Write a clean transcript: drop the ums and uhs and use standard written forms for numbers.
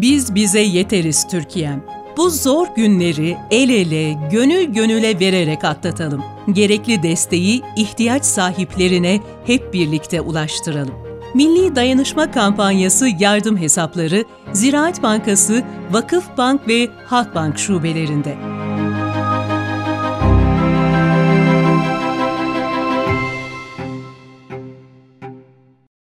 Biz bize yeteriz Türkiye'm. Bu zor günleri el ele, gönül gönüle vererek atlatalım. Gerekli desteği ihtiyaç sahiplerine hep birlikte ulaştıralım. Milli Dayanışma Kampanyası yardım hesapları Ziraat Bankası, Vakıfbank ve Halkbank şubelerinde.